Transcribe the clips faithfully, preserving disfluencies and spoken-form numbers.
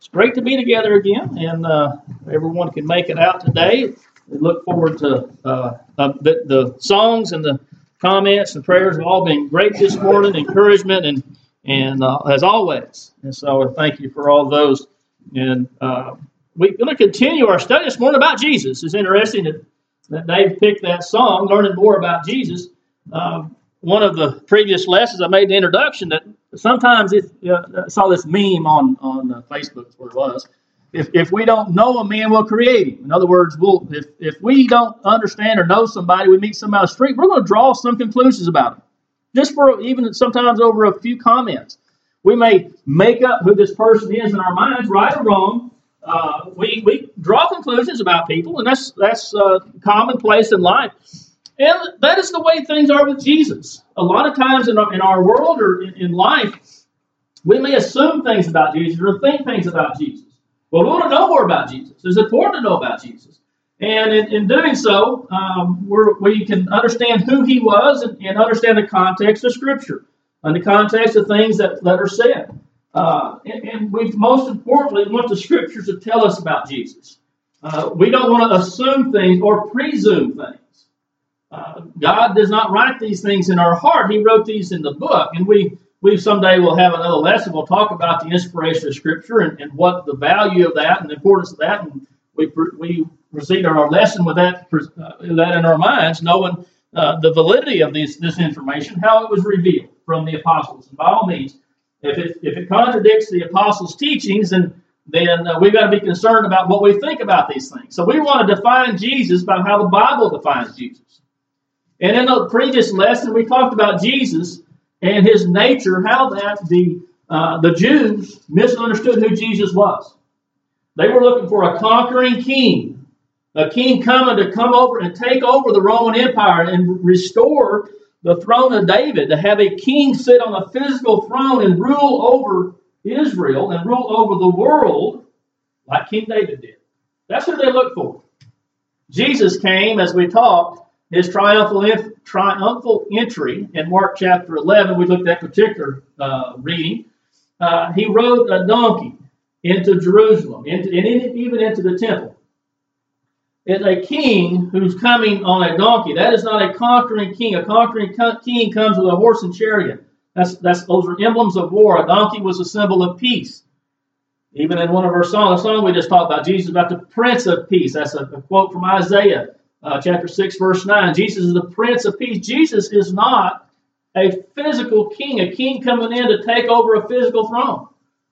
It's great to be together again, and uh, everyone can make it out today. We look forward to uh, uh, the, the songs and the comments and prayers have all been great this morning, encouragement, and and uh, as always. And so thank you for all those. And uh, we're going to continue our study this morning about Jesus. It's interesting that, that Dave picked that song, learning more about Jesus. Uh, one of the previous lessons I made in the introduction that sometimes it, uh, I saw this meme on, on uh, Facebook, that's where it was. If, if we don't know a man, we'll create him. In other words, we'll, if, if we don't understand or know somebody, we meet somebody on the street, we're going to draw some conclusions about him. Just for even sometimes over a few comments. We may make up who this person is in our minds, right or wrong. Uh, we, we draw conclusions about people, and that's, that's uh, commonplace in life. And that is the way things are with Jesus. A lot of times in our, in our world or in, in life, we may assume things about Jesus or think things about Jesus. Well, we want to know more about Jesus. It's important to know about Jesus. And in, in doing so, um, we're, we can understand who he was and, and understand the context of Scripture and the context of things that, that are said. Uh, and and we most importantly want the Scriptures to tell us about Jesus. Uh, we don't want to assume things or presume things. Uh, God does not write these things in our heart. He wrote these in the book. And we, we someday will have another lesson. We'll talk about the inspiration of Scripture and, and what the value of that and the importance of that. And we we proceed our lesson with that, uh, that in our minds, knowing uh, the validity of this, this information, how it was revealed from the apostles. And by all means, if it, if it contradicts the apostles' teachings, then, then uh, we've got to be concerned about what we think about these things. So we want to define Jesus by how the Bible defines Jesus. And in the previous lesson, we talked about Jesus and his nature, how that the uh, the Jews misunderstood who Jesus was. They were looking for a conquering king, a king coming to come over and take over the Roman Empire and restore the throne of David, to have a king sit on a physical throne and rule over Israel and rule over the world like King David did. That's who they looked for. Jesus came, as we talked, his triumphal triumphal entry in Mark chapter eleven, we looked at particular uh, reading. Uh, he rode a donkey into Jerusalem, into, and even into the temple. It's a king who's coming on a donkey. That is not a conquering king. A conquering king comes with a horse and chariot. That's that's those are emblems of war. A donkey was a symbol of peace. Even in one of our songs, the song we just talked about, Jesus about the Prince of Peace. That's a, a quote from Isaiah. Uh, chapter six, verse nine, Jesus is the Prince of Peace. Jesus is not a physical king, a king coming in to take over a physical throne.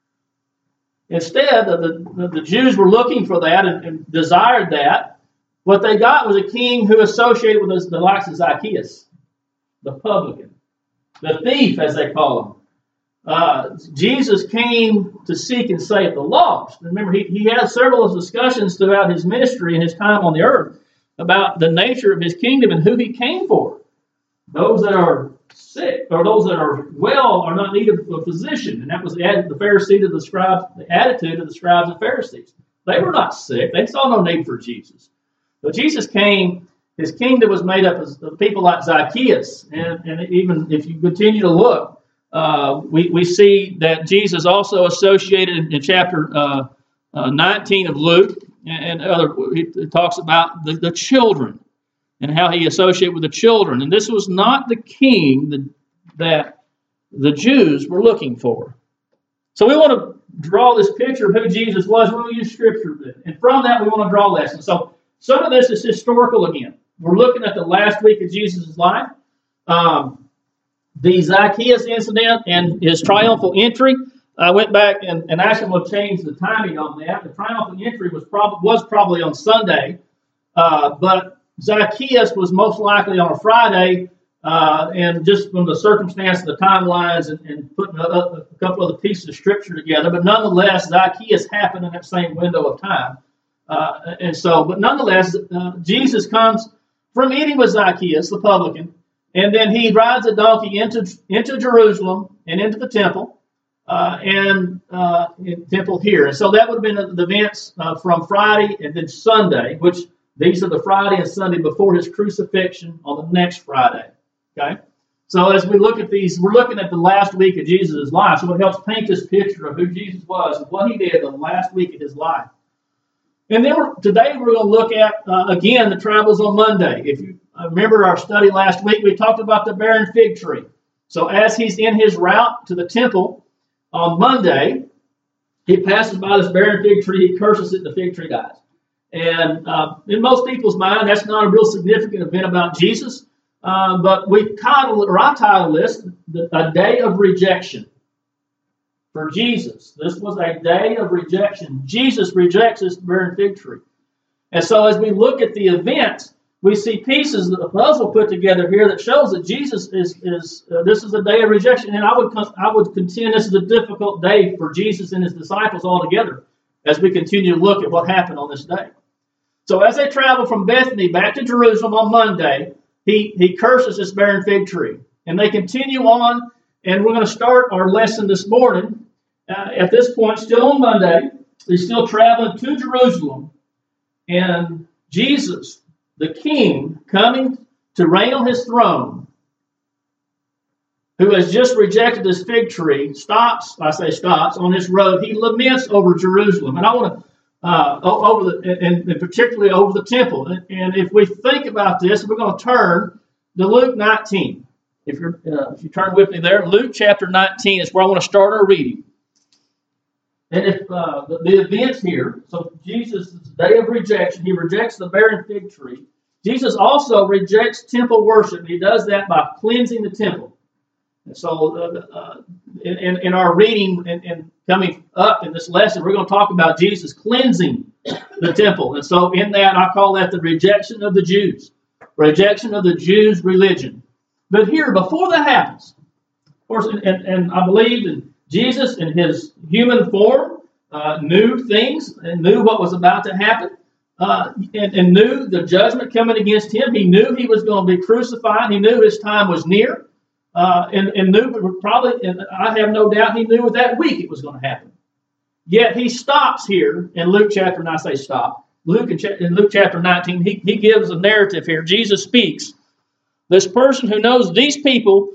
Instead, the, the, the Jews were looking for that and, and desired that. What they got was a king who associated with us, the likes of Zacchaeus, the publican, the thief, as they call him. Uh, Jesus came to seek and save the lost. Remember, he, he had several discussions throughout his ministry and his time on the earth about the nature of his kingdom and who he came for. Those that are sick or those that are well are not needed of a physician. And that was the, the Pharisee to the scribes, the attitude of the scribes and Pharisees. They were not sick. They saw no need for Jesus. But Jesus came, his kingdom was made up of people like Zacchaeus. And, and even if you continue to look, uh, we, we see that Jesus also associated in, in chapter uh, uh, nineteen of Luke, and other, it talks about the, the children and how he associated with the children. And this was not the king that, that the Jews were looking for. So we want to draw this picture of who Jesus was. We want to use Scripture. And from that, we want to draw lessons. So some of this is historical again. We're looking at the last week of Jesus' life. Um, the Zacchaeus incident and his triumphal entry. I went back and, and actually will change the timing on that. The triumphal entry was, prob- was probably on Sunday, uh, but Zacchaeus was most likely on a Friday, uh, and just from the circumstance of the timelines and, and putting a, a couple of the pieces of Scripture together. But nonetheless, Zacchaeus happened in that same window of time. Uh, and so, but nonetheless, uh, Jesus comes from eating with Zacchaeus, the publican, and then he rides a donkey into, into Jerusalem and into the temple. Uh, and uh, in temple here. And so that would have been the events uh, from Friday and then Sunday, which these are the Friday and Sunday before his crucifixion on the next Friday. Okay? So as we look at these, we're looking at the last week of Jesus' life. So it helps paint this picture of who Jesus was and what he did the last week of his life. And then we're, today we're going to look at, uh, again, the travels on Monday. If you remember our study last week, we talked about the barren fig tree. So as he's in his route to the temple on Monday, he passes by this barren fig tree. He curses it, and the fig tree dies. And uh, in most people's mind, that's not a real significant event about Jesus. Uh, but we title it, or I title this, A Day of Rejection for Jesus. This was a day of rejection. Jesus rejects this barren fig tree. And so as we look at the events, we see pieces of the puzzle put together here that shows that Jesus is, is uh, this is a day of rejection. And I would, I would contend this is a difficult day for Jesus and his disciples altogether as we continue to look at what happened on this day. So as they travel from Bethany back to Jerusalem on Monday, He, he curses this barren fig tree. And they continue on, and we're going to start our lesson this morning. Uh, at this point, still on Monday, they're still traveling to Jerusalem. And Jesus, the King, coming to reign on his throne, who has just rejected this fig tree, stops, I say stops, on his road. He laments over Jerusalem. And I want to Uh, over the, and, and particularly over the temple. And, and if we think about this, we're going to turn to Luke nineteen. If, you're, uh, if you turn with me there, Luke chapter nineteen is where I want to start our reading. And if uh, the, the events here, so Jesus' day of rejection, he rejects the barren fig tree. Jesus also rejects temple worship. He does that by cleansing the temple. And so uh, uh, in, in our reading and, and coming up in this lesson, we're going to talk about Jesus cleansing the temple. And so in that, I call that the rejection of the Jews. Rejection of the Jews' religion. But here, before that happens, of course, and, and I believe that Jesus in his human form uh, knew things and knew what was about to happen uh, and, and knew the judgment coming against him. He knew he was going to be crucified. He knew his time was near. Uh, and, and knew probably, and I have no doubt he knew that week it was going to happen. Yet he stops here in Luke chapter, and I say stop, Luke in, in Luke chapter nineteen, he, he gives a narrative here. Jesus speaks. This person who knows these people,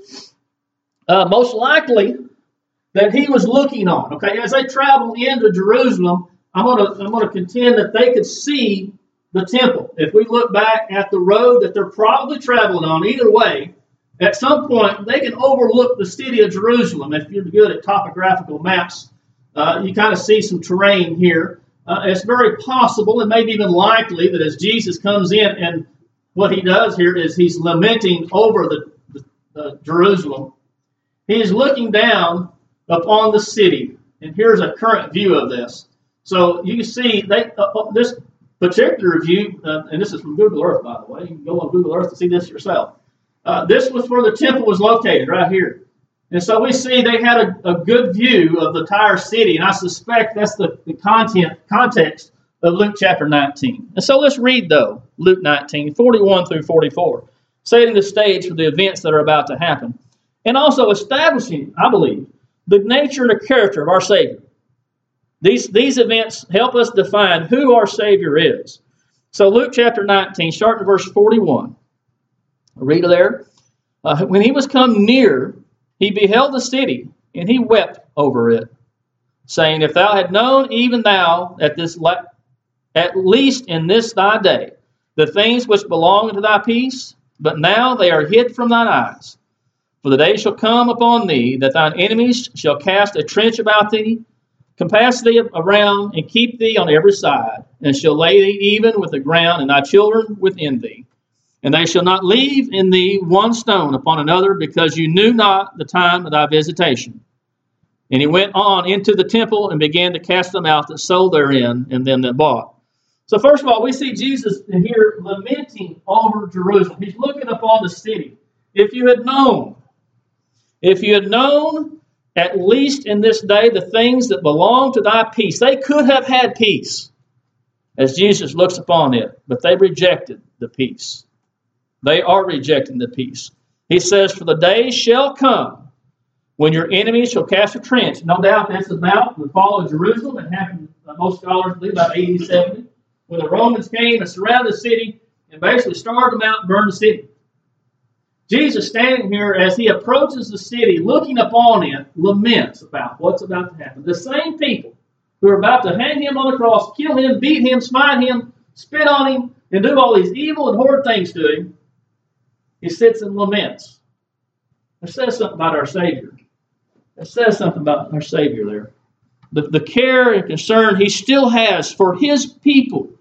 uh, most likely that he was looking on. Okay, as they travel into Jerusalem, I'm going to I'm going to contend that they could see the temple. If we look back at the road that they're probably traveling on, either way, at some point, they can overlook the city of Jerusalem. If you're good at topographical maps, uh, you kind of see some terrain here. Uh, it's very possible and maybe even likely that as Jesus comes in, and what he does here is he's lamenting over the, the, the Jerusalem. He is looking down upon the city. And here's a current view of this. So you can see they, uh, this particular view, uh, and this is from Google Earth, by the way. You can go on Google Earth to see this yourself. Uh, this was where the temple was located, right here. And so we see they had a, a good view of the entire city, and I suspect that's the, the content context of Luke chapter nineteen. And so let's read, though, Luke nineteen, forty-one through forty-four, setting the stage for the events that are about to happen, and also establishing, I believe, the nature and the character of our Savior. These, these events help us define who our Savior is. So Luke chapter nineteen, starting in verse forty-one. Read there. Uh, when he was come near, he beheld the city, and he wept over it, saying, If thou had known, even thou, at this la- at least in this thy day, the things which belong unto thy peace, but now they are hid from thine eyes. For the day shall come upon thee, that thine enemies shall cast a trench about thee, compass thee around, and keep thee on every side, and shall lay thee even with the ground, and thy children within thee. And they shall not leave in thee one stone upon another, because you knew not the time of thy visitation. And he went on into the temple and began to cast them out that sold therein, and them that bought. So first of all, we see Jesus here lamenting over Jerusalem. He's looking upon the city. If you had known, if you had known, at least in this day, the things that belong to thy peace, they could have had peace as Jesus looks upon it, but they rejected the peace. They are rejecting the peace. He says, For the day shall come when your enemies shall cast a trench. No doubt that's about the fall of Jerusalem. It happened, uh, most scholars believe, about A D seventy, when the Romans came and surrounded the city and basically starved them out and burned the city. Jesus, standing here as he approaches the city, looking upon it, laments about what's about to happen. The same people who are about to hang him on the cross, kill him, beat him, smite him, spit on him, and do all these evil and horrid things to him, he sits and laments. It says something about our Savior. It says something about our Savior there. The, the care and concern he still has for his people.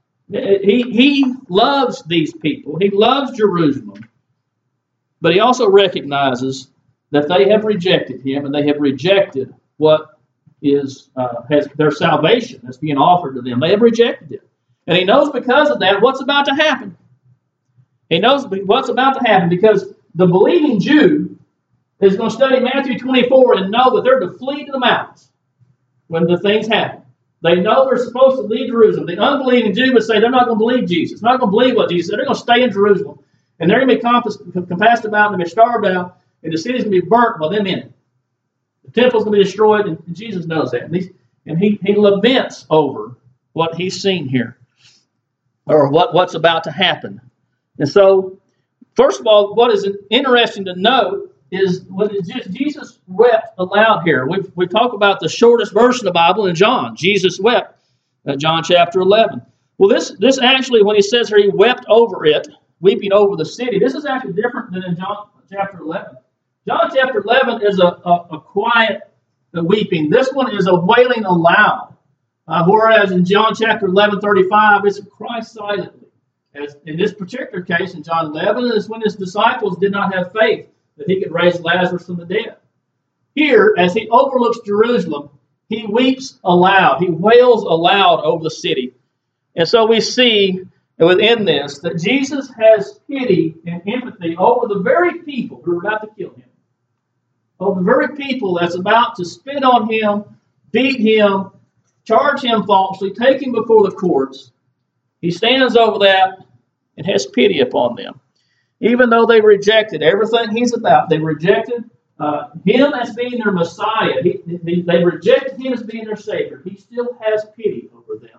He, he loves these people. He loves Jerusalem. But he also recognizes that they have rejected him, and they have rejected what is uh, has their salvation that's being offered to them. They have rejected it. And he knows because of that what's about to happen. He knows what's about to happen because the believing Jew is going to study Matthew twenty-four and know that they're to flee to the mountains when the things happen. They know they're supposed to leave Jerusalem. The unbelieving Jew would say they're not going to believe Jesus. They're not going to believe what Jesus said. They're going to stay in Jerusalem. And they're going to be compassed, compassed about and be starved out, and the city's going to be burnt while them in it. The temple's going to be destroyed, and Jesus knows that. And, and he, he laments over what he's seen here, or what, what's about to happen. And so, first of all, what is interesting to note is what is just Jesus wept aloud here. We've, we talk about the shortest verse of the Bible in John. Jesus wept, uh, John chapter eleven. Well, this, this actually, when he says here he wept over it, weeping over the city. This is actually different than in John chapter eleven. John chapter eleven is a, a, a quiet weeping. This one is a wailing aloud. Uh, whereas in John chapter eleven, thirty-five, it's a cry silently. As in this particular case, in John eleven, is when his disciples did not have faith that he could raise Lazarus from the dead. Here, as he overlooks Jerusalem, he weeps aloud. He wails aloud over the city. And so we see within this that Jesus has pity and empathy over the very people who are about to kill him. Over the very people that's about to spit on him, beat him, charge him falsely, take him before the courts. He stands over that and has pity upon them. Even though they rejected everything he's about, they rejected uh, him as being their Messiah. He, they, they rejected him as being their Savior. He still has pity over them,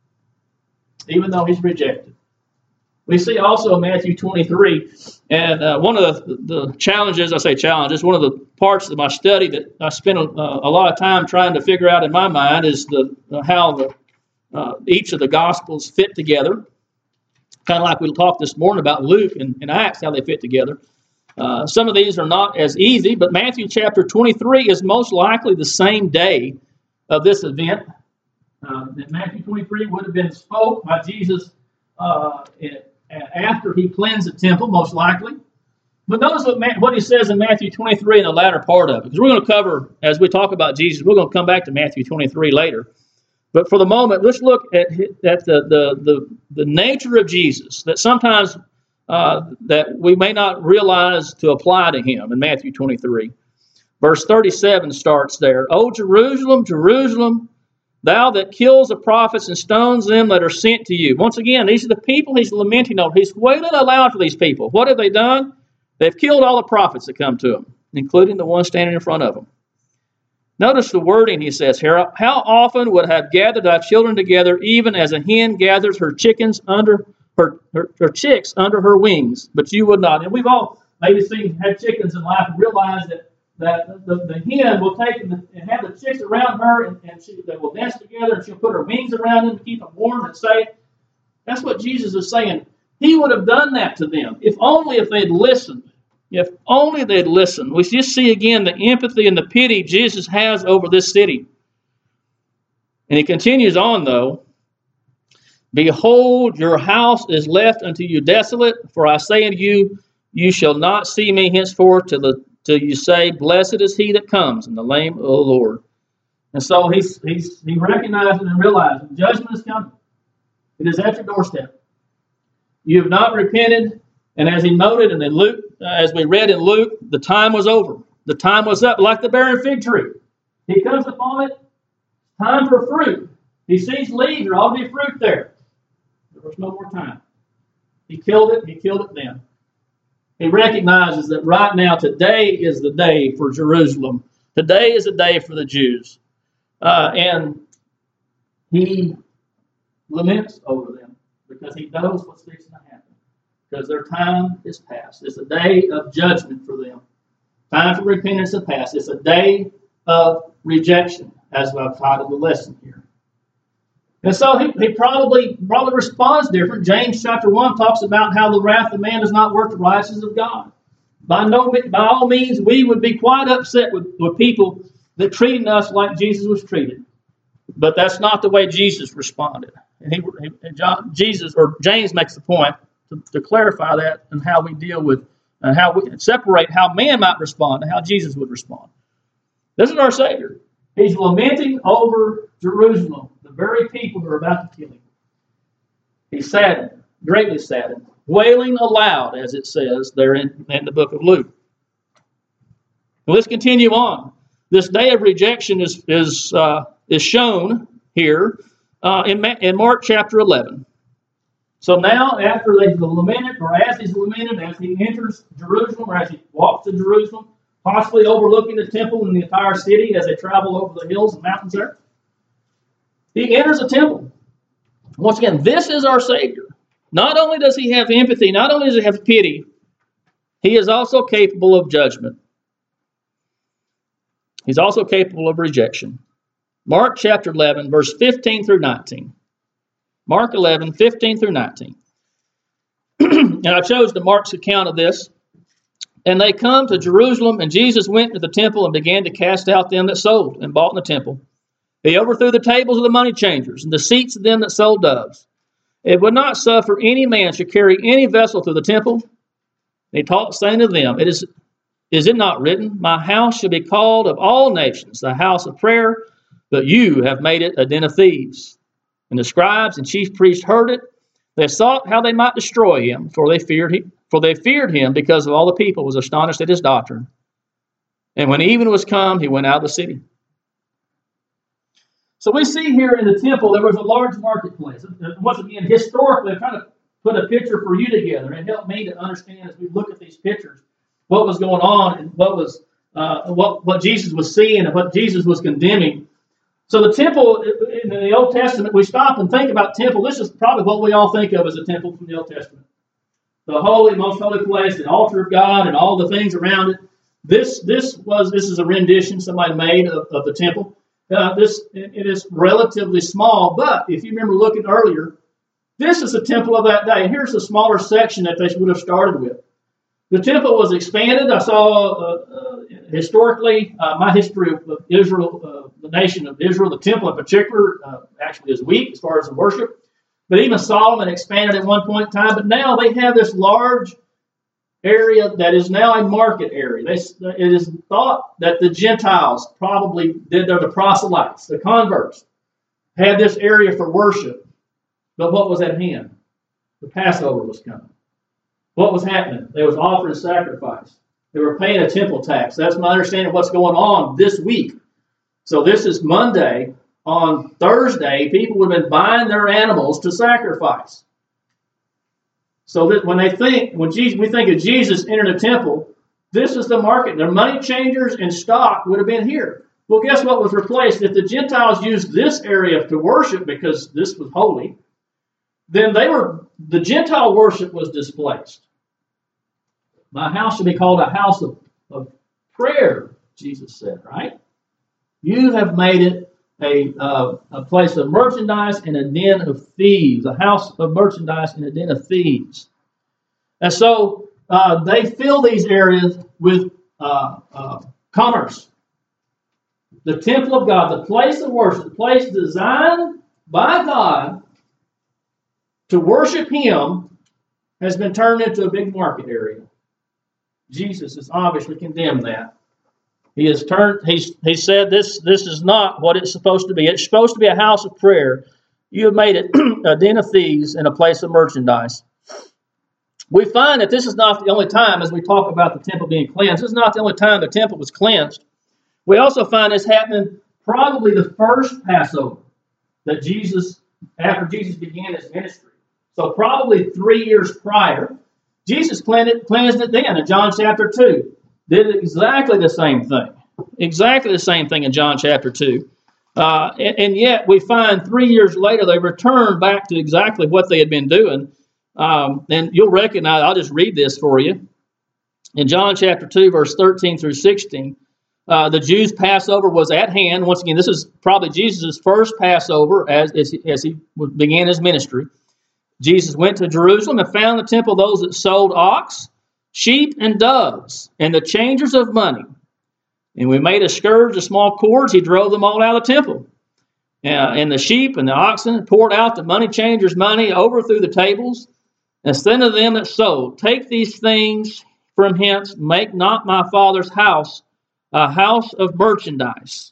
even though he's rejected. We see also in Matthew twenty-three, and uh, one of the, the challenges, I say challenges, one of the parts of my study that I spent a, a lot of time trying to figure out in my mind is the uh, how the, uh, each of the Gospels fit together. Kind of like we talked this morning about Luke and, and Acts, how they fit together. Uh, some of these are not as easy, but Matthew chapter twenty-three is most likely the same day of this event. Uh, that Matthew twenty-three would have been spoke by Jesus uh, it, after he cleansed the temple, most likely. But notice what, what he says in Matthew twenty-three in the latter part of it. Because we're going to cover, as we talk about Jesus, we're going to come back to Matthew twenty-three later. But for the moment, let's look at, at the, the, the, the nature of Jesus that sometimes uh, that we may not realize to apply to him in Matthew twenty-three. Verse thirty-seven starts there. O Jerusalem, Jerusalem, thou that kills the prophets and stones them that are sent to you. Once again, these are the people he's lamenting over. He's wailing aloud for these people. What have they done? They've killed all the prophets that come to them, including the one standing in front of them. Notice the wording he says here. How often would I have gathered thy children together, even as a hen gathers her chickens under her, her, her chicks under her wings, but you would not. And we've all maybe seen had chickens in life and realized that that the, the hen will take and have the chicks around her, and, and she, they will nest together, and she'll put her wings around them to keep them warm and safe. That's what Jesus is saying. He would have done that to them, if only if they'd listened. If only they'd listened. We just see again the empathy and the pity Jesus has over this city. And he continues on, though. Behold, your house is left unto you desolate, for I say unto you, you shall not see me henceforth till the till you say, blessed is he that comes in the name of the Lord. And so he's, he's, he recognizes and realizes judgment is coming. It is at your doorstep. You have not repented, and as he noted, and in Luke, uh, as we read in Luke, the time was over. The time was up, like the barren fig tree. He comes upon it, time for fruit. He sees leaves, there ought to be fruit there. There was no more time. He killed it, he killed it then. He recognizes that right now, today is the day for Jerusalem. Today is the day for the Jews. Uh, and he laments over them because he knows what's fixing to happen. because their time is past. It's a day of judgment for them. Time for repentance is past. It's a day of rejection, as I've titled the lesson here. And so he, he probably probably responds different. James chapter one talks about how the wrath of man does not work the righteousness of God. By no by all means, we would be quite upset with, with people that treated us like Jesus was treated. But that's not the way Jesus responded. And he, he John, Jesus or James makes the point to, to clarify that and how we deal with and how we separate how man might respond and how Jesus would respond. This is our Savior. He's lamenting over Jerusalem, the very people who are about to kill him. He's saddened, greatly saddened, wailing aloud, as it says there in, in the book of Luke. Well, let's continue on. This day of rejection is is uh, is shown here uh, in, in Mark chapter eleven. So now, after they've lamented, or as he's lamented, as he enters Jerusalem, or as he walks to Jerusalem, possibly overlooking the temple and the entire city as they travel over the hills and mountains there, he enters the temple. Once again, this is our Savior. Not only does he have empathy, not only does he have pity, he is also capable of judgment. He's also capable of rejection. Mark chapter eleven, verse fifteen through nineteen. Mark eleven, fifteen through nineteen. And I chose to Mark's account of this. And they come to Jerusalem, and Jesus went to the temple and began to cast out them that sold and bought in the temple. He overthrew the tables of the money changers and the seats of them that sold doves. It would not suffer any man should carry any vessel through the temple. He taught, saying to them, It is, is it not written, My house shall be called of all nations the house of prayer, but you have made it a den of thieves. And the scribes and chief priests heard it. They sought how they might destroy him, for they feared him, for they feared him because of all the people was astonished at his doctrine. And when even was come, he went out of the city. So we see here in the temple there was a large marketplace. Once again, historically, I'm trying to put a picture for you together and help me to understand as we look at these pictures what was going on and what was uh, what what Jesus was seeing and what Jesus was condemning. So the temple in the Old Testament, we stop and think about temple. This is probably what we all think of as a temple from the Old Testament. The holy, most holy place, the altar of God, and all the things around it. This this was this is a rendition somebody made of, of the temple. Uh, this it is relatively small, but if you remember looking earlier, this is the temple of that day. Here's the smaller section that they would have started with. The temple was expanded. I saw uh, uh, historically uh, my history of, of Israel, uh, the nation of Israel, the temple in particular, uh, actually is weak as far as the worship. But even Solomon expanded at one point in time. But now they have this large area that is now a market area. They, it is thought that the Gentiles probably did, they're the proselytes, the converts, had this area for worship. But what was at hand? The Passover was coming. What was happening? They was offering a sacrifice. They were paying a temple tax. That's my understanding of what's going on this week. So this is Monday. On Thursday, people would have been buying their animals to sacrifice. So that when they think, when Jesus, we think of Jesus entering the temple, this is the market. Their money changers and stock would have been here. Well, guess what was replaced? If the Gentiles used this area to worship because this was holy, then they were the Gentile worship was displaced. My house should be called a house of, of prayer, Jesus said, right? You have made it a, uh, a place of merchandise and a den of thieves, a house of merchandise and a den of thieves. And so uh, they fill these areas with uh, uh, commerce. The temple of God, the place of worship, the place designed by God to worship Him, has been turned into a big market area. Jesus has obviously condemned that. He has turned. He's he said this. This is not what it's supposed to be. It's supposed to be a house of prayer. You have made it a den of thieves and a place of merchandise. We find that this is not the only time, as we talk about the temple being cleansed, this is not the only time the temple was cleansed. We also find this happening probably the first Passover that Jesus, after Jesus began his ministry. So probably three years prior, Jesus cleansed it, cleansed it then in John chapter two. Did exactly the same thing. Exactly the same thing in John chapter two. Uh, and, and yet we find three years later they returned back to exactly what they had been doing. Um, and you'll recognize, I'll just read this for you. In John chapter two, verse thirteen through sixteen, uh, the Jews' Passover was at hand. Once again, this is probably Jesus' first Passover as, as, he, as he began his ministry. Jesus went to Jerusalem and found in the temple those that sold ox, sheep, and doves, and the changers of money. And we made a scourge of small cords. He drove them all out of the temple. Uh, and the sheep and the oxen poured out the money changers' money, overthrew the tables, and said to them that sold, take these things from hence, make not my Father's house a house of merchandise.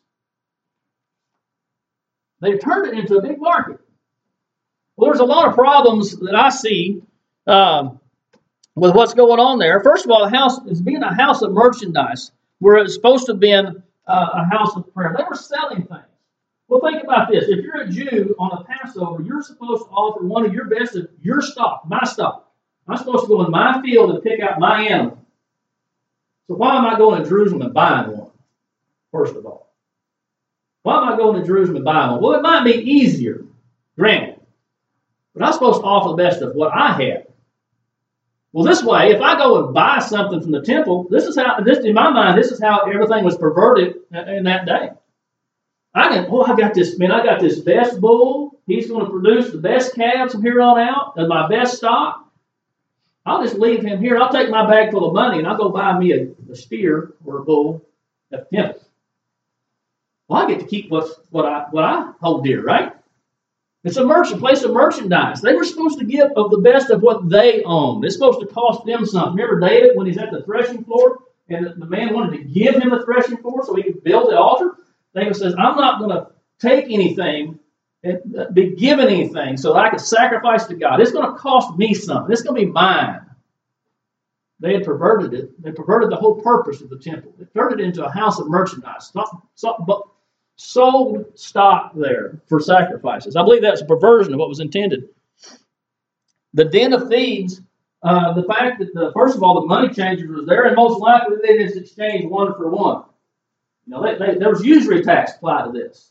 They turned it into a big market. Well, there's a lot of problems that I see um, with what's going on there. First of all, the house is being a house of merchandise, where it's supposed to have been uh, a house of prayer. They were selling things. Well, think about this. If you're a Jew on a Passover, you're supposed to offer one of your best of your stock, my stock. I'm supposed to go in my field and pick out my animal. So why am I going to Jerusalem and buying one, first of all? Why am I going to Jerusalem and buying one? Well, it might be easier, granted. But I'm supposed to offer the best of what I have. Well, this way, if I go and buy something from the temple, this is how, this in my mind, this is how everything was perverted in that day. I can, oh, I got this, man, I got this best bull. He's going to produce the best calves from here on out and my best stock. I'll just leave him here. I'll take my bag full of money and I'll go buy me a, a steer or a bull at the temple. Well, I get to keep what's, what I what I hold dear, right? It's a merchant place of merchandise. They were supposed to give of the best of what they owned. It's supposed to cost them something. Remember David when he's at the threshing floor and the man wanted to give him a threshing floor so he could build the altar? David says, I'm not going to take anything and be given anything so that I can sacrifice to God. It's going to cost me something. It's going to be mine. They had perverted it. They perverted the whole purpose of the temple. They turned it into a house of merchandise. Sold stock there for sacrifices. I believe that's a perversion of what was intended. The den of thieves, uh, the fact that, the, first of all, the money changers was there, and most likely they just exchanged one for one. You know, they, they, there was usury tax applied to this.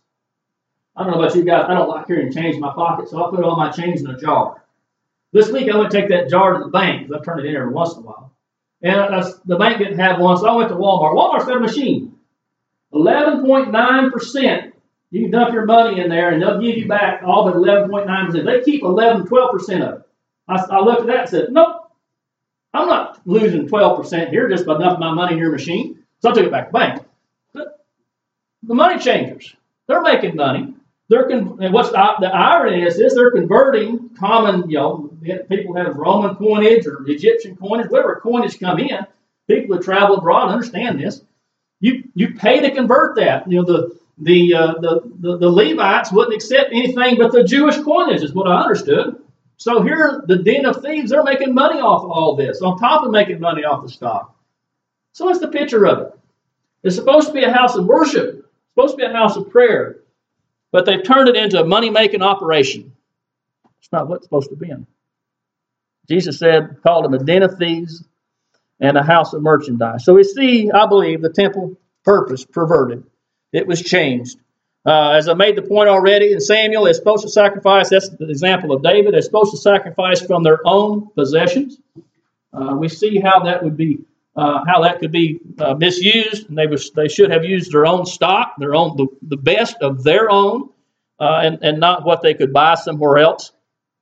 I don't know about you guys. I don't like carrying change in my pocket, so I put all my change in a jar. This week I went to take that jar to the bank because I turn it in every once in a while. And I, the bank didn't have one, so I went to Walmart. Walmart's got a machine. eleven point nine percent. You can dump your money in there, and they'll give you back all but eleven point nine percent. They keep eleven, twelve percent of it. I, I looked at that and said, nope, I'm not losing twelve percent here just by dumping my money in your machine. So I took it back to the bank. The, the money changers, they're making money. They're con- and what's the, the irony is this, they're converting common, you know, people have Roman coinage or Egyptian coinage, whatever coinage come in. People that travel abroad understand this. You you pay to convert that. You know, the the, uh, the the the Levites wouldn't accept anything but the Jewish coinage, is what I understood. So here, the den of thieves, they're making money off of all this, on top of making money off the stock. So what's the picture of it? It's supposed to be a house of worship. It's supposed to be a house of prayer. But they've turned it into a money-making operation. It's not what it's supposed to be in. Jesus said, called them a den of thieves and a house of merchandise. So we see, I believe, the temple purpose perverted. It was changed. Uh, as I made the point already, in Samuel, they're supposed to sacrifice, that's the example of David, they're supposed to sacrifice from their own possessions. Uh, we see how that would be, uh, how that could be uh, misused. And they was, they should have used their own stock, their own the, the best of their own, uh, and, and not what they could buy somewhere else.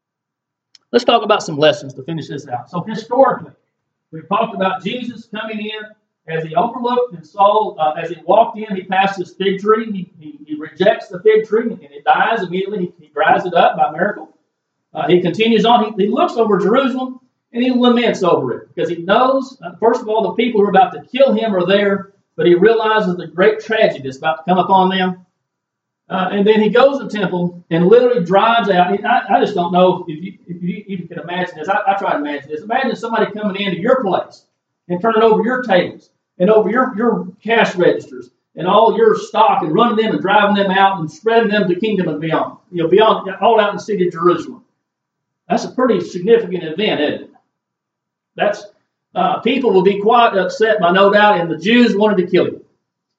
Let's talk about some lessons to finish this out. So historically, we talked about Jesus coming in as he overlooked and saw, uh, as he walked in, he passed this fig tree. He, he, he rejects the fig tree and it dies immediately. He, he dries it up by miracle. Uh, he continues on. He, he looks over Jerusalem and he laments over it because he knows, uh, first of all, the people who are about to kill him are there, but he realizes the great tragedy that's about to come upon them. Uh, and then he goes to the temple and literally drives out. I, I just don't know if you, if you even can imagine this. I, I try to imagine this. Imagine somebody coming into your place and turning over your tables and over your, your cash registers and all your stock and running them and driving them out and spreading them to kingdom and beyond. You know, beyond, all out in the city of Jerusalem. That's a pretty significant event, isn't it? That's uh, people will be quite upset, by no doubt, and the Jews wanted to kill him.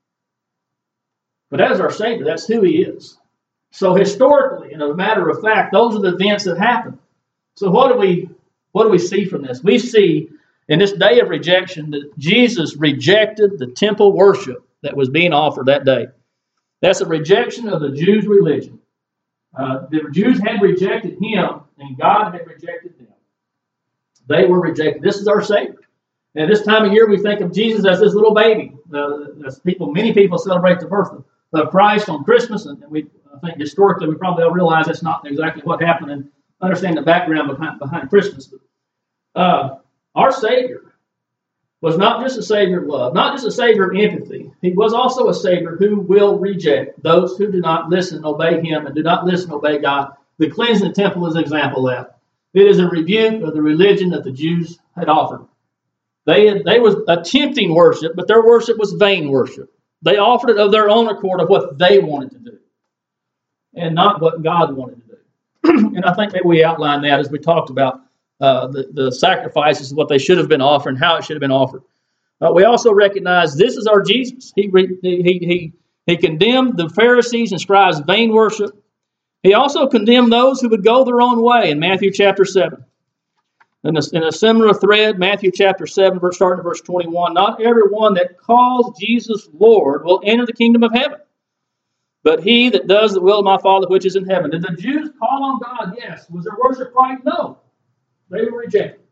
But as our Savior, that's who he is. So historically, and as a matter of fact, those are the events that happened. So what do we What do we see from this? We see in this day of rejection that Jesus rejected the temple worship that was being offered that day. That's a rejection of the Jews' religion. Uh, the Jews had rejected him, and God had rejected them. They were rejected. This is our Savior. And this time of year, we think of Jesus as this little baby. Uh, as people, many people celebrate the birth of, of Christ on Christmas, and we, I think historically, we probably all realize that's not exactly what happened, and understand the background behind, behind Christmas. But, uh, our Savior was not just a Savior of love, not just a Savior of empathy. He was also a Savior who will reject those who do not listen and obey Him and do not listen and obey God. The cleansing temple is an example of that. It is a rebuke of the religion that the Jews had offered. They had, they was attempting worship, but their worship was vain worship. They offered it of their own accord of what they wanted to do, and not what God wanted to do. And I think that we outlined that as we talked about uh, the, the sacrifices, what they should have been offered, and how it should have been offered. Uh, we also recognize this is our Jesus. He, re, he, he, he condemned the Pharisees and scribes' vain worship. He also condemned those who would go their own way in Matthew chapter seven. In a, in a similar thread, Matthew chapter seven, verse, starting at verse twenty-one, not everyone that calls Jesus Lord will enter the kingdom of heaven, but he that does the will of my Father which is in heaven. Did the Jews call on God? Yes. Was their worship right? No. They were rejected.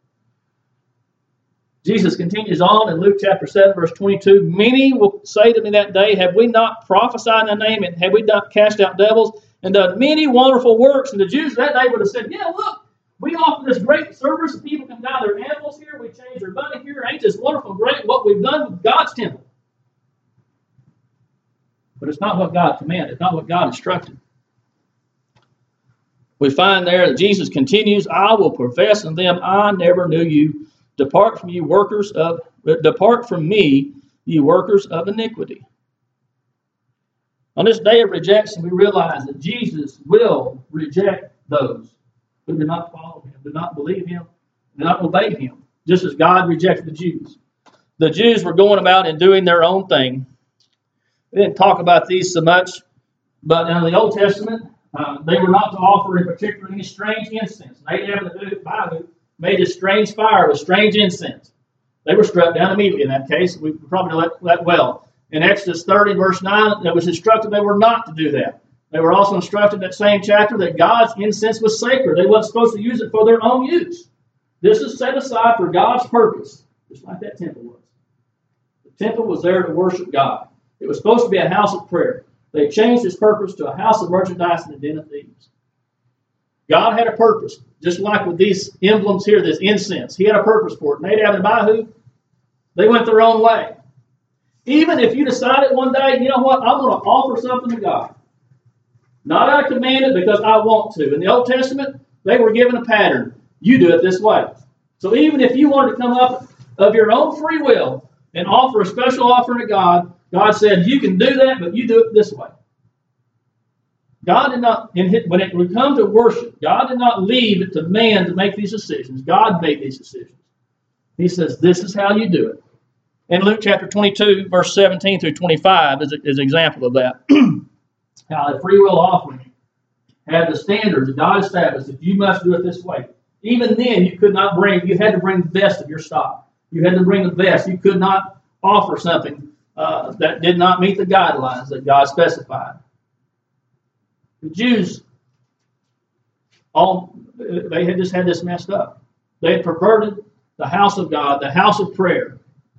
Jesus continues on in Luke chapter seven, verse twenty-two. Many will say to me that day, have we not prophesied in thy name, and have we not cast out devils, and done many wonderful works? And the Jews that day would have said, yeah, look, we offer this great service. People can buy their animals here. We change their money here. Ain't this wonderful, great, what we've done with God's temple? But it's not what God commanded. It's not what God instructed. We find there that Jesus continues, I will profess unto them, I never knew you. Depart from you workers of, depart from me, you workers of iniquity. On this day of rejection, we realize that Jesus will reject those who do not follow him, do not believe him, do not obey him, just as God rejected the Jews. The Jews were going about and doing their own thing. We didn't talk about these so much, but in the Old Testament, uh, they were not to offer in particular any strange incense. Nadab and Abihu made a strange fire with strange incense. They were struck down immediately in that case. We probably know that, that well. In Exodus thirty, verse nine, it was instructed they were not to do that. They were also instructed in that same chapter that God's incense was sacred. They weren't supposed to use it for their own use. This is set aside for God's purpose, just like that temple was. The temple was there to worship God. It was supposed to be a house of prayer. They changed its purpose to a house of merchandise and a den of thieves. God had a purpose, just like with these emblems here, this incense. He had a purpose for it. Nadab and Abihu, they went their own way. Even if you decided one day, you know what, I'm going to offer something to God. Not out of command, because I want to. In the Old Testament, they were given a pattern. You do it this way. So even if you wanted to come up of your own free will and offer a special offering to God, God said, you can do that, but you do it this way. God did not, when it would come to worship, God did not leave it to man to make these decisions. God made these decisions. He says, this is how you do it. In Luke chapter twenty-two, verse seventeen through twenty-five is, a, is an example of that. How the free will offering had the standards that God established that you must do it this way. Even then, you could not bring, you had to bring the best of your stock. You had to bring the best. You could not offer something uh, that did not meet the guidelines that God specified. The Jews, all they had just had this messed up. They had perverted the house of God, the house of prayer.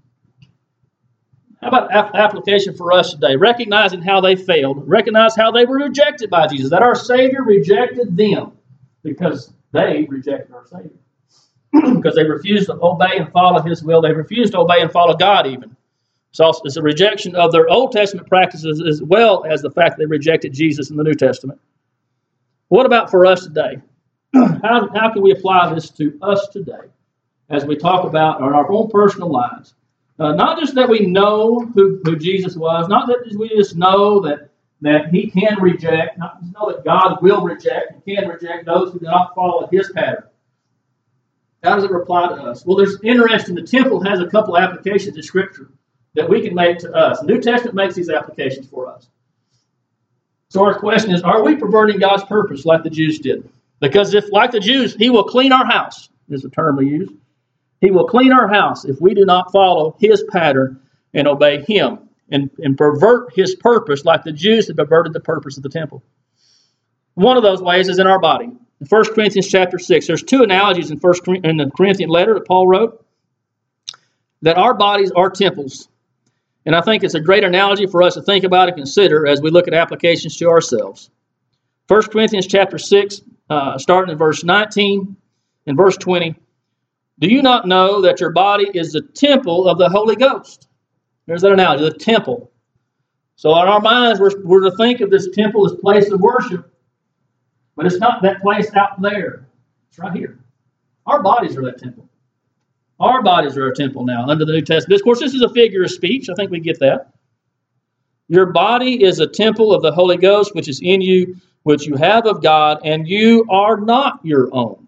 How about ap- application for us today? Recognizing how they failed. Recognize how they were rejected by Jesus. That our Savior rejected them because they rejected our Savior. Because they refused to obey and follow His will. They refused to obey and follow God even. So it's a rejection of their Old Testament practices as well as the fact that they rejected Jesus in the New Testament. What about for us today? How, how can we apply this to us today as we talk about our own personal lives? Uh, not just that we know who, who Jesus was, not that we just know that, that He can reject, not just know that God will reject and can reject those who do not follow His pattern. How does it apply to us? Well, there's interesting. The temple has a couple of applications in Scripture that we can make to us. The New Testament makes these applications for us. So our question is, are we perverting God's purpose like the Jews did? Because if, like the Jews, He will clean our house. is the term we use. He will clean our house if we do not follow his pattern and obey him and, and pervert his purpose like the Jews had perverted the purpose of the temple. One of those ways is in our body. In First Corinthians chapter six, there's two analogies in, First, in the Corinthian letter that Paul wrote, that our bodies are temples. And I think it's a great analogy for us to think about and consider as we look at applications to ourselves. First Corinthians chapter six, uh, starting in verse nineteen and verse twenty. Do you not know that your body is the temple of the Holy Ghost? There's that analogy, the temple. So in our minds, we're, we're to think of this temple as a place of worship, but it's not that place out there. It's right here. Our bodies are that temple. Our bodies are a temple now under the New Testament. Of course, this is a figure of speech. I think we get that. Your body is a temple of the Holy Ghost, which is in you, which you have of God, and you are not your own.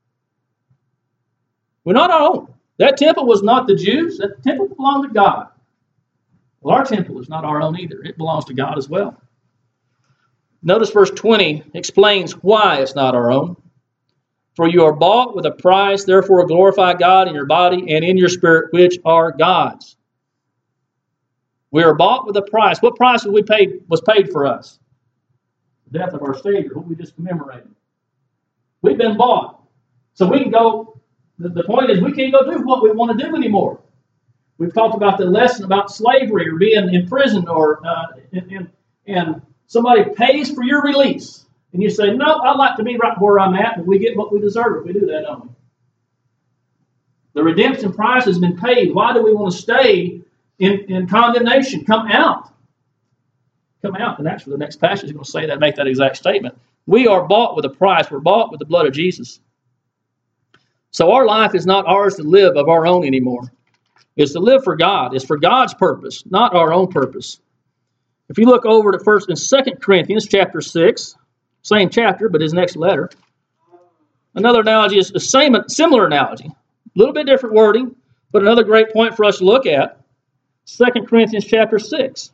We're not our own. That temple was not the Jews. That temple belonged to God. Well, our temple is not our own either. It belongs to God as well. Notice verse twenty explains why it's not our own. For you are bought with a price, therefore glorify God in your body and in your spirit, which are God's. We are bought with a price. What price was we paid was paid for us? The death of our Savior, who we just commemorated. We've been bought. So we can go, the, the point is we can't go do what we want to do anymore. We've talked about the lesson about slavery or being imprisoned or uh, and, and somebody pays for your release. And you say, no, I'd like to be right where I'm at, but we get what we deserve if we do that, don't we? The redemption price has been paid. Why do we want to stay in, in condemnation? Come out. Come out. And actually the next passage is going to say that, make that exact statement. We are bought with a price. We're bought with the blood of Jesus. So our life is not ours to live of our own anymore. It's to live for God. It's for God's purpose, not our own purpose. If you look over to first and Second Corinthians chapter six, same chapter, but his next letter. Another analogy is the same, similar analogy. A little bit different wording, but another great point for us to look at. Second Corinthians chapter six.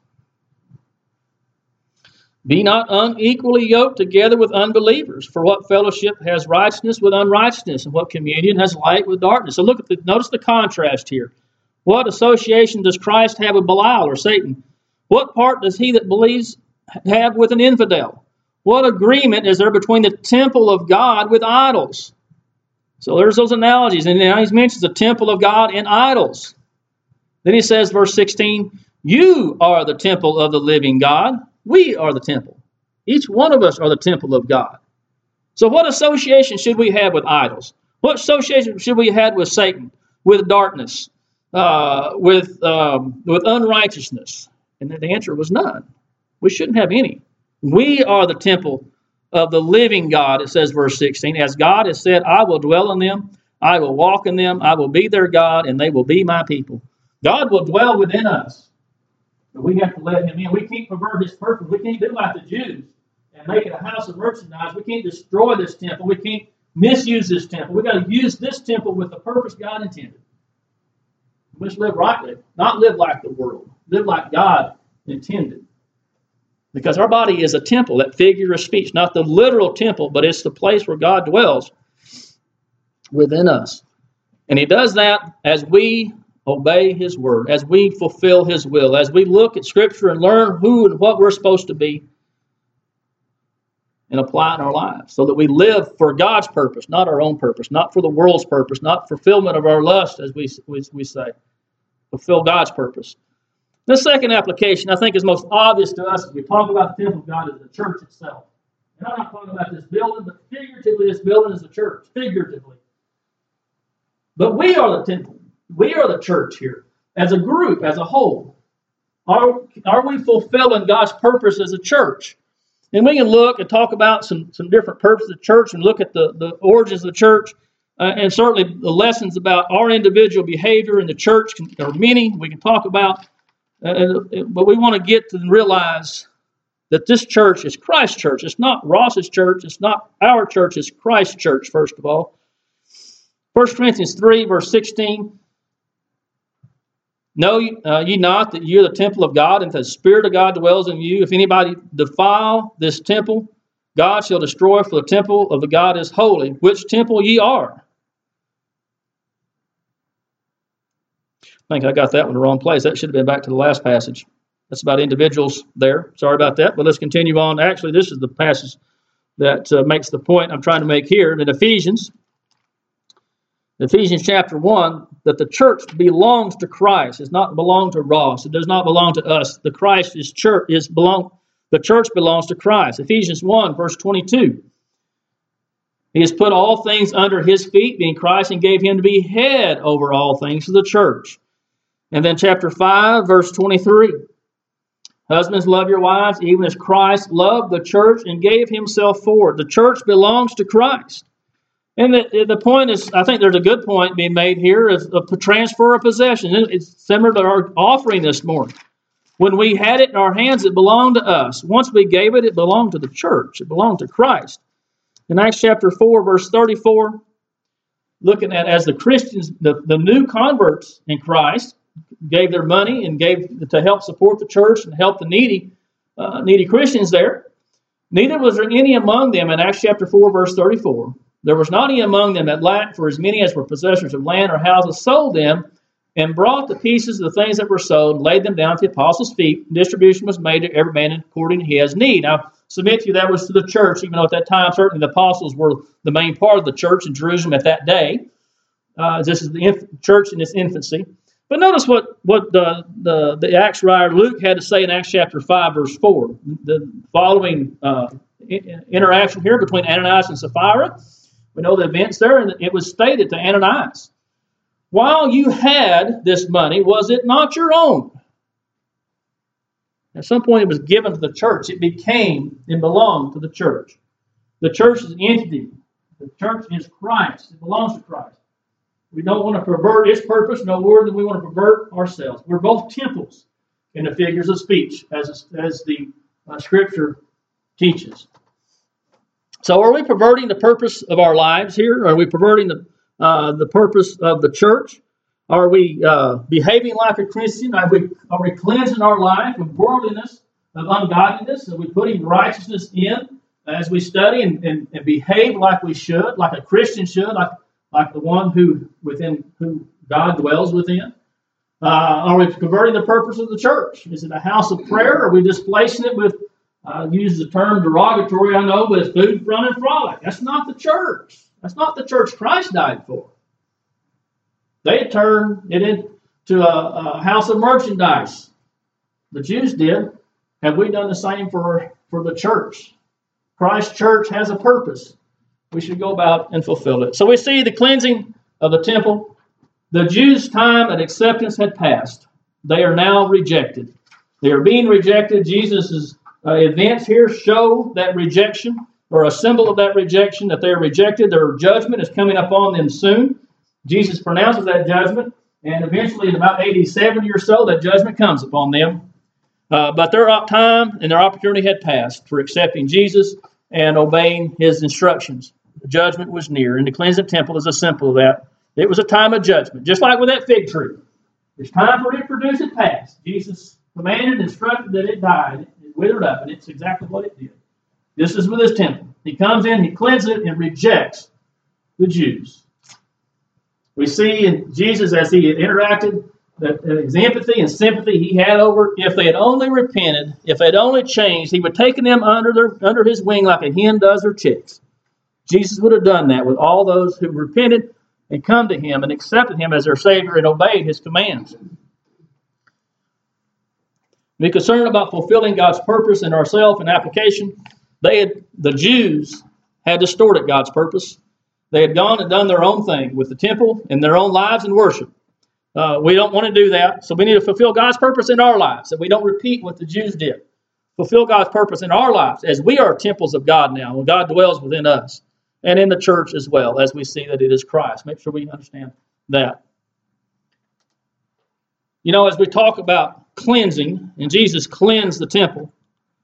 Be not unequally yoked together with unbelievers. For what fellowship has righteousness with unrighteousness? And what communion has light with darkness? So look at the, notice the contrast here. What association does Christ have with Belial or Satan? What part does he that believes have with an infidel? What agreement is there between the temple of God with idols? So there's those analogies. And now he mentions the temple of God and idols. Then he says, verse sixteen, you are the temple of the living God. We are the temple. Each one of us are the temple of God. So what association should we have with idols? What association should we have with Satan, with darkness, uh, with, um, with unrighteousness? And the answer was none. We shouldn't have any. We are the temple of the living God, it says verse sixteen. As God has said, I will dwell in them, I will walk in them, I will be their God, and they will be my people. God will dwell within us. But we have to let him in. We can't pervert his purpose. We can't do like the Jews and make it a house of merchandise. We can't destroy this temple. We can't misuse this temple. We've got to use this temple with the purpose God intended. We must live rightly, not live like the world. Live like God intended. Because our body is a temple, that figure of speech. Not the literal temple, but it's the place where God dwells within us. And he does that as we obey his word, as we fulfill his will, as we look at Scripture and learn who and what we're supposed to be and apply it in our lives so that we live for God's purpose, not our own purpose, not for the world's purpose, not fulfillment of our lust, as we, we, we say. Fulfill God's purpose. The second application, I think, is most obvious to us as we talk about the temple of God is the church itself. And I'm not talking about this building, but figuratively, this building is the church, figuratively. But we are the temple. We are the church here, as a group, as a whole. Are, are we fulfilling God's purpose as a church? And we can look and talk about some, some different purposes of the church and look at the, the origins of the church. Uh, and certainly the lessons about our individual behavior in the church can, are many we can talk about. Uh, but we want to get to realize that this church is Christ's church. It's not Ross's church. It's not our church. It's Christ's church, first of all. First Corinthians three, verse sixteen. Know uh, ye not that ye are the temple of God, and that the Spirit of God dwells in you? If anybody defile this temple, God shall destroy, for the temple of the God is holy, which temple ye are. I think I got that one in the wrong place. That should have been back to the last passage. That's about individuals there. Sorry about that. But let's continue on. Actually, this is the passage that uh, makes the point I'm trying to make here in Ephesians. Ephesians chapter one, that the church belongs to Christ. It does not belong to Ross. It does not belong to us. The Christ is church is belong. The church belongs to Christ. Ephesians one, verse twenty-two. He has put all things under his feet, being Christ, and gave him to be head over all things to the church. And then chapter five, verse twenty-three. Husbands, love your wives, even as Christ loved the church and gave himself for it. The church belongs to Christ. And the, the point is, I think there's a good point being made here of, of the transfer of possession. It's similar to our offering this morning. When we had it in our hands, it belonged to us. Once we gave it, it belonged to the church. It belonged to Christ. In Acts chapter four, verse thirty-four, looking at as the Christians, the, the new converts in Christ, gave their money and gave to help support the church and help the needy, uh, needy Christians there. Neither was there any among them in Acts chapter four, verse thirty-four. There was not any among them that lacked, for as many as were possessors of land or houses sold them, and brought the pieces of the things that were sold, and laid them down at the apostles' feet. And distribution was made to every man according to his need. Now, submit to you that was to the church, even though at that time certainly the apostles were the main part of the church in Jerusalem at that day. Uh, this is the inf- church in its infancy. But notice what, what the, the, the Acts writer Luke had to say in Acts chapter five, verse four. The following uh, interaction here between Ananias and Sapphira. We know the events there, and it was stated to Ananias, while you had this money, was it not your own? At some point it was given to the church. It became and belonged to the church. The church is an entity. The church is Christ. It belongs to Christ. We don't want to pervert its purpose no more than we want to pervert ourselves. We're both temples in the figures of speech, as, as the uh, Scripture teaches. So are we perverting the purpose of our lives here? Are we perverting the uh, the purpose of the church? Are we uh, behaving like a Christian? Are we, are we cleansing our life of worldliness, of ungodliness? Are we putting righteousness in as we study and, and, and behave like we should, like a Christian should, like like the one who within who God dwells within? Uh, are we converting the purpose of the church? Is it a house of prayer? Are we displacing it with, uh, use the term derogatory, I know, with food, fun, and frolic? That's not the church. That's not the church Christ died for. They turned it into a, a house of merchandise. The Jews did. Have we done the same for, for the church? Christ's church has a purpose. We should go about and fulfill it. So we see the cleansing of the temple. The Jews' time and acceptance had passed. They are now rejected. They are being rejected. Jesus' uh, events here show that rejection, or a symbol of that rejection, that they are rejected. Their judgment is coming upon them soon. Jesus pronounces that judgment, and eventually in about A D seventy or so, that judgment comes upon them. Uh, but their time and their opportunity had passed for accepting Jesus and obeying his instructions. The judgment was near, and the cleansing temple is a symbol of that. It was a time of judgment, just like with that fig tree. It's time for it to produce it passed. Jesus commanded and instructed that it died. It withered up, and it's exactly what it did. This is with his temple. He comes in, he cleanses it, and rejects the Jews. We see in Jesus, as he had interacted, that his empathy and sympathy he had over, if they had only repented, if they had only changed, he would have taken them under their under his wing like a hen does her chicks. Jesus would have done that with all those who repented and come to him and accepted him as their Savior and obeyed his commands. Be concerned about fulfilling God's purpose in ourselves and application. They had, the Jews had distorted God's purpose. They had gone and done their own thing with the temple and their own lives and worship. Uh, we don't want to do that, so we need to fulfill God's purpose in our lives, that we don't repeat what the Jews did. Fulfill God's purpose in our lives, as we are temples of God now, and God dwells within us, and in the church as well, as we see that it is Christ. Make sure we understand that. You know, as we talk about cleansing, and Jesus cleansed the temple,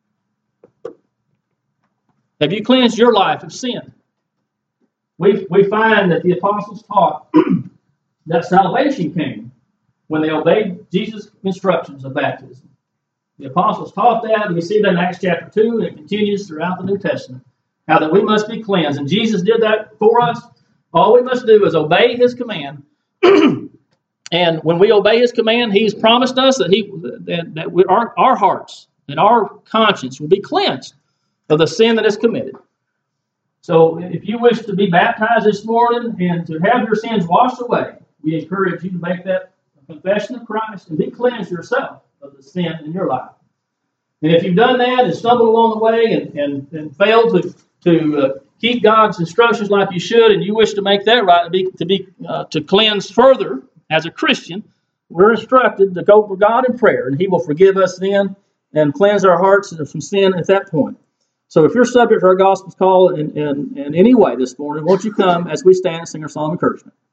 have you cleansed your life of sin? We, we find that the apostles taught that salvation came when they obeyed Jesus' instructions of baptism. The apostles taught that. We see that in Acts chapter two, and it continues throughout the New Testament, how that we must be cleansed. And Jesus did that for us. All we must do is obey his command And when we obey His command, He's promised us that He that, that we, our, our hearts and our conscience will be cleansed of the sin that is committed. So if you wish to be baptized this morning and to have your sins washed away, we encourage you to make that confession of Christ and be cleansed yourself of the sin in your life. And if you've done that and stumbled along the way and, and, and failed to, to uh, keep God's instructions like you should, and you wish to make that right, to be, to, be, uh, to cleanse further as a Christian, we're instructed to go to God in prayer, and He will forgive us then and cleanse our hearts from sin at that point. So if you're subject to our gospel's call in, in, in any way this morning, won't you come as we stand and sing our psalm of encouragement?